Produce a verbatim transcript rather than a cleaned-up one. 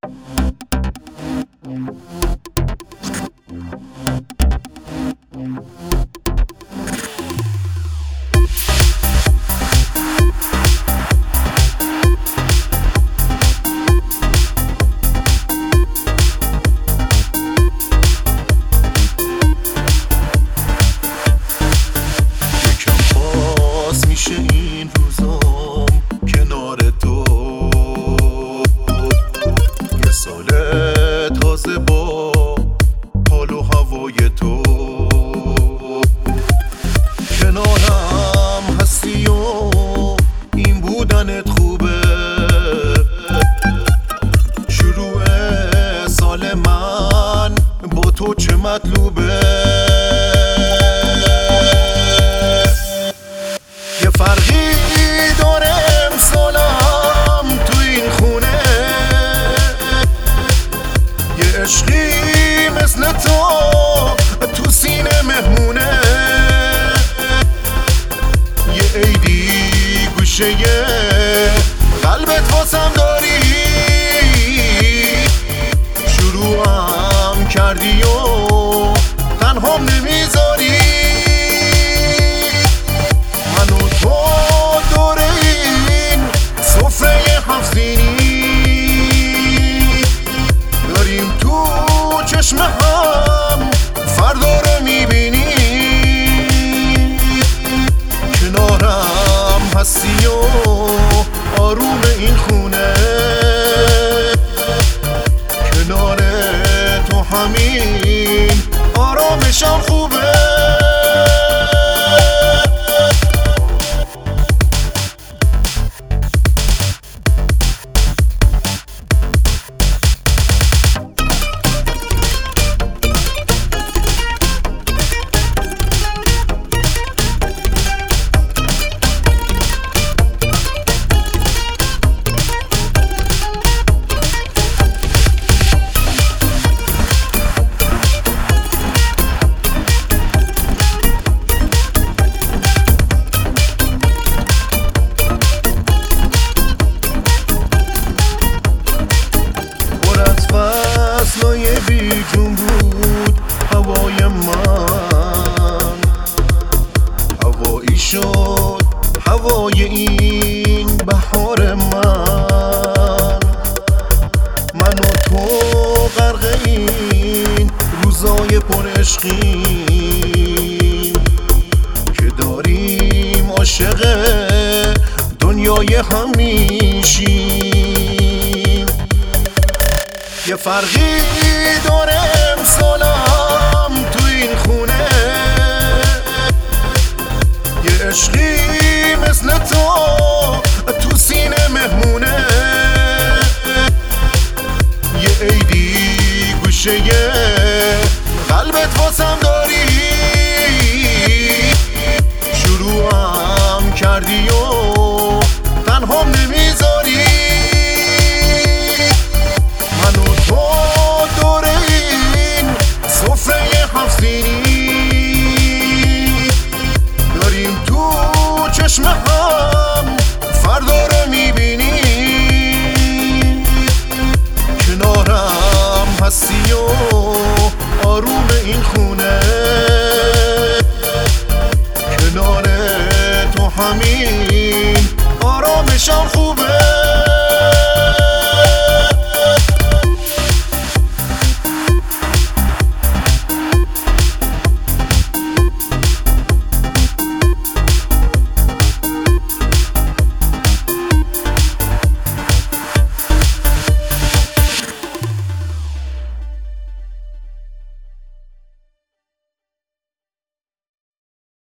تو چه مطلوبه؟ یه فرقی داره امسالم تو این خونه، یه عشقی مثل تو تو سینه مهمونه، یه عیدی گوشه قلبت واسم داری، شروعم کردی و تنهام نمیذاری، من و تو دور این سفره هفزینی داریم تو چشم هم فردا رو میبینی، کنارم هستی و آروم این خونه، کنار تو همین آرامشم خوبه. فصلای بیجون بود هوای من، هوایی شد هوای این بهار من، من و تو غرق این روزای پر عشقی که داریم عاشق دنیای هم میشیم، یه فرقی داره امسالم تو این خونه، یه عشقی مثل تو تو سینه مهمونه، یه عیدی گوشه قلبت واسم داری، شروعم کردی و تنهام نمیذاری، داریم تو چشم هم فردا رو میبینی، کنارم هستی و آروم این خونه، کنار تو همین آرامشم خوبه.